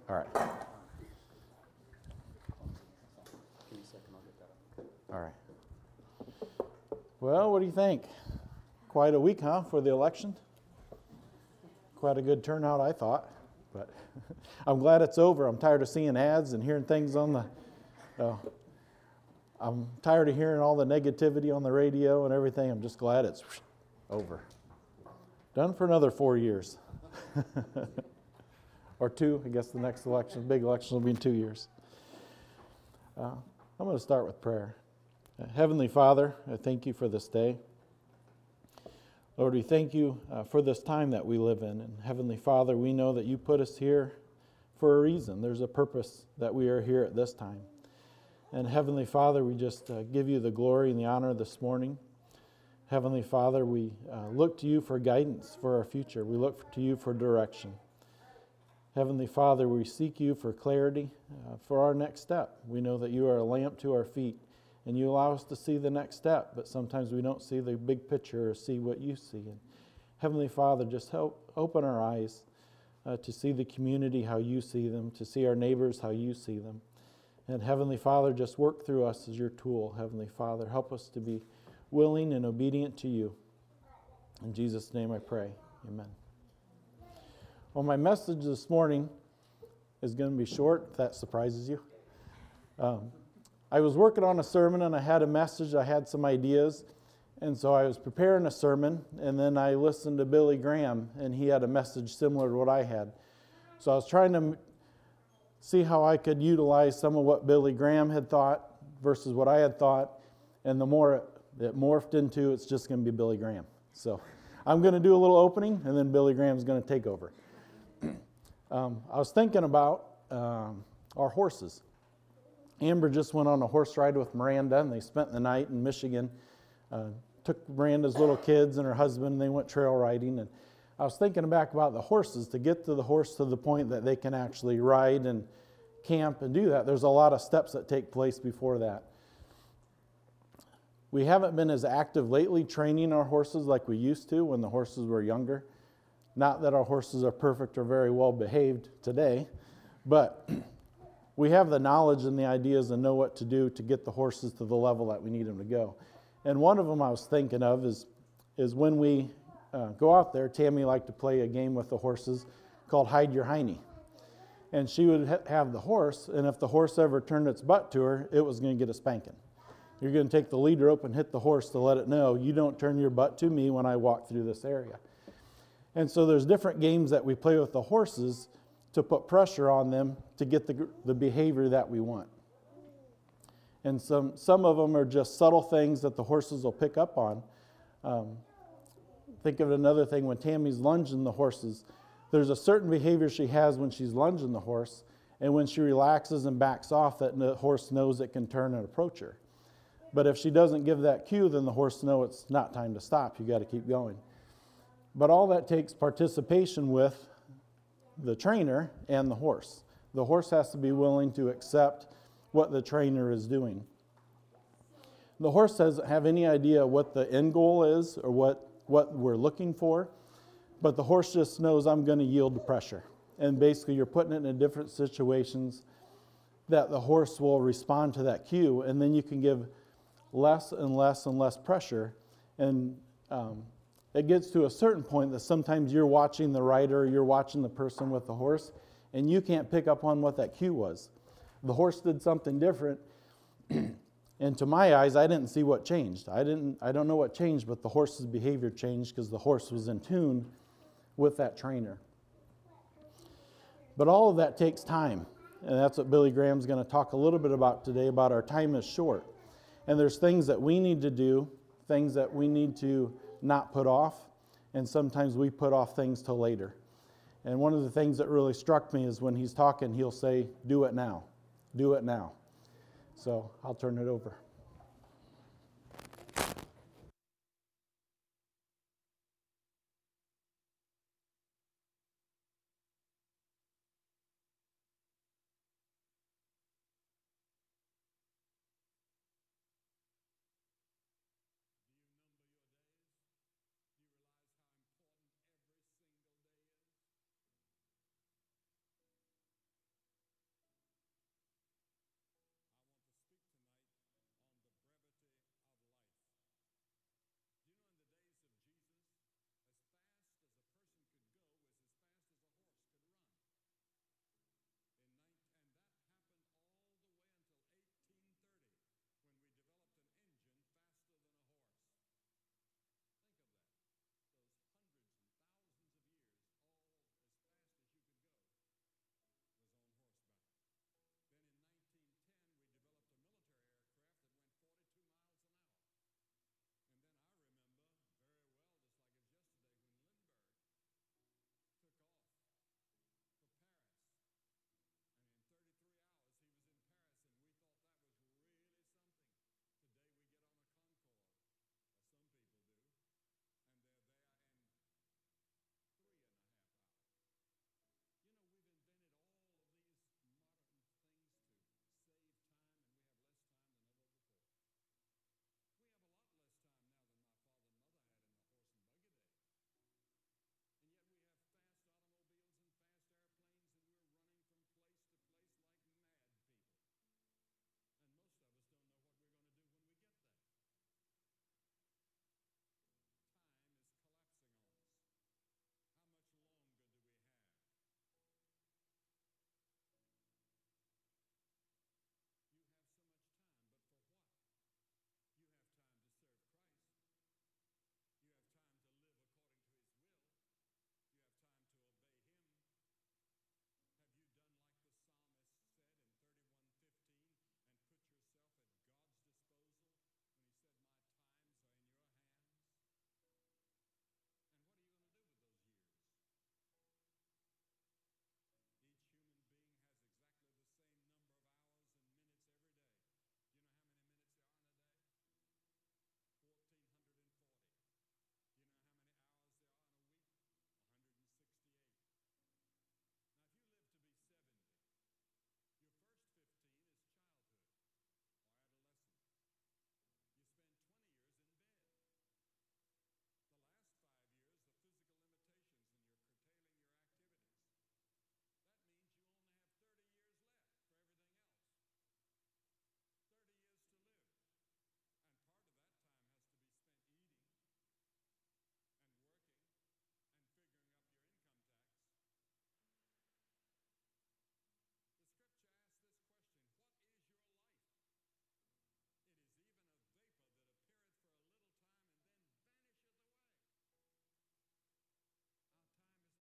All right. All right. Well, what do you think? Quite a week, huh, for the election? Quite a good turnout, I thought. But I'm glad it's over. I'm tired of seeing ads and hearing things on the... I'm tired of hearing all the negativity on the radio and everything. I'm just glad it's over. Done for another 4 years. Or 2, I guess the next election, big election will be in 2 years. I'm going to start with prayer. Heavenly Father, I thank you for this day. Lord, we thank you for this time that we live in. And Heavenly Father, we know that you put us here for a reason. There's a purpose that we are here at this time. And Heavenly Father, we just give you the glory and the honor this morning. Heavenly Father, we look to you for guidance for our future. We look to you for direction. Heavenly Father, we seek you for clarity for our next step. We know that you are a lamp to our feet, and you allow us to see the next step, but sometimes we don't see the big picture or see what you see. And Heavenly Father, just help open our eyes to see the community how you see them, to see our neighbors how you see them. And Heavenly Father, just work through us as your tool. Heavenly Father, help us to be willing and obedient to you. In Jesus' name I pray. Amen. Well, my message this morning is going to be short, if that surprises you. I was working on a sermon and I had a message, I had some ideas, and so I was preparing a sermon, and then I listened to Billy Graham, and he had a message similar to what I had. So I was trying to see how I could utilize some of what Billy Graham had thought versus what I had thought, and the more it morphed into, it's just going to be Billy Graham. So I'm going to do a little opening, and then Billy Graham's going to take over. I was thinking about our horses. Amber just went on a horse ride with Miranda, and they spent the night in Michigan. Took Miranda's little kids and her husband, and they went trail riding. And I was thinking back about the horses. To get to the horse to the point that they can actually ride and camp and do that, there's a lot of steps that take place before that. We haven't been as active lately training our horses like we used to when the horses were younger. Not that our horses are perfect or very well behaved today, but we have the knowledge and the ideas and know what to do to get the horses to the level that we need them to go. And one of them I was thinking of is when we go out there, Tammy liked to play a game with the horses called Hide Your Hiney. And she would have the horse, and if the horse ever turned its butt to her, it was going to get a spanking. You're going to take the lead rope and hit the horse to let it know, you don't turn your butt to me when I walk through this area. And so there's different games that we play with the horses to put pressure on them to get the behavior that we want. And some of them are just subtle things that the horses will pick up on. Think of another thing, when Tammy's lunging the horses, there's a certain behavior she has when she's lunging the horse, and when she relaxes and backs off, that the horse knows it can turn and approach her. But if she doesn't give that cue, then the horse knows it's not time to stop. You got to keep going. But all that takes participation with the trainer and the horse. The horse has to be willing to accept what the trainer is doing. The horse doesn't have any idea what the end goal is or what we're looking for, but the horse just knows, I'm going to yield to pressure. And basically you're putting it in different situations that the horse will respond to that cue, and then you can give less and less and less pressure. And it gets to a certain point that sometimes you're watching the rider, you're watching the person with the horse, and you can't pick up on what that cue was. The horse did something different, and to my eyes, I didn't see what changed. I don't know what changed, but the horse's behavior changed because the horse was in tune with that trainer. But all of that takes time, and that's what Billy Graham's going to talk a little bit about today, about our time is short. And there's things that we need to do, things that we need to not put off, and sometimes we put off things till later. And one of the things that really struck me is when he's talking, he'll say, do it now. Do it now. So I'll turn it over.